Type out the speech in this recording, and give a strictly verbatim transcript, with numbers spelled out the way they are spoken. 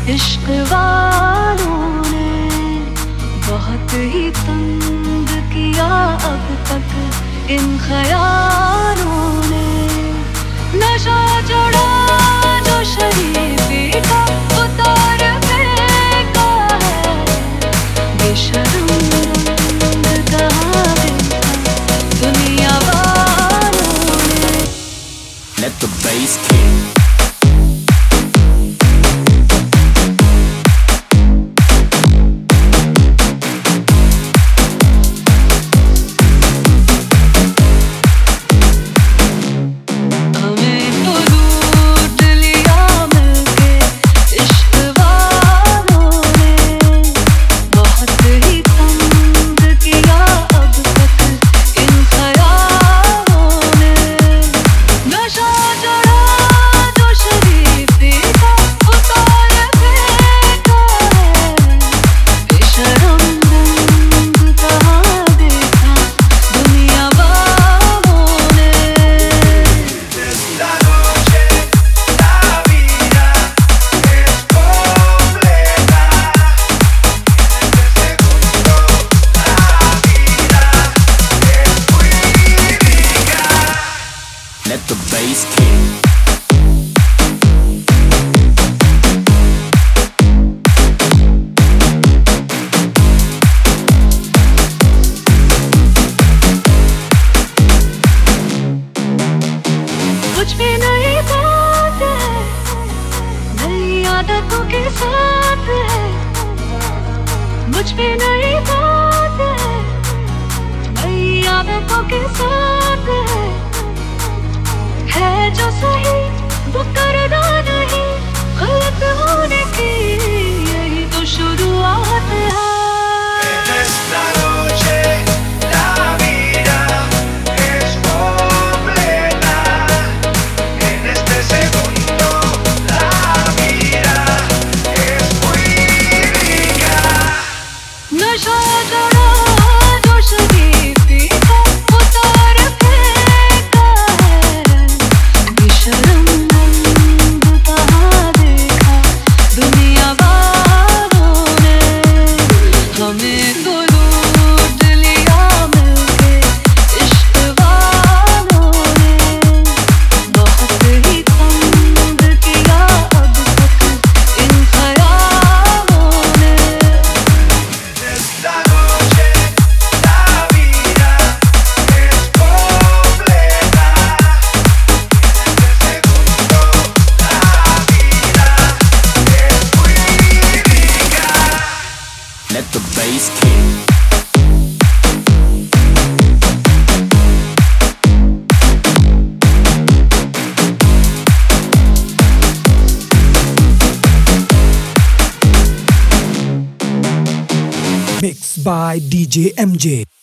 इश्क वालों ने बहुत ही तंग किया अब तक इन ख्यालों ने। नशा चढ़ा जो शरीफी का उतार फेंका है, बेशर्म रंग कहाँ देखा दुनिया वालों ने। Let the bass kick. Let the bass kick. कुछ भी नई बात है, नई आदतों के साथ है। मुझ पे नई बात है, नई आदतों के साथ है। है जो सही वो करना नहीं, गलत होने की यही तो शुरुआत है। नशा चढ़ा जो शरीफी का उतार फेंका है, बेशर्म रंग कहाँ देखा दुनिया वालों ने। हमें तो लूट लिया मिलके इश्क वालों ने, बहुत ही तंग किया अब तक इन ख्यालों ने। Let the bass kick. Mixed by D J M J.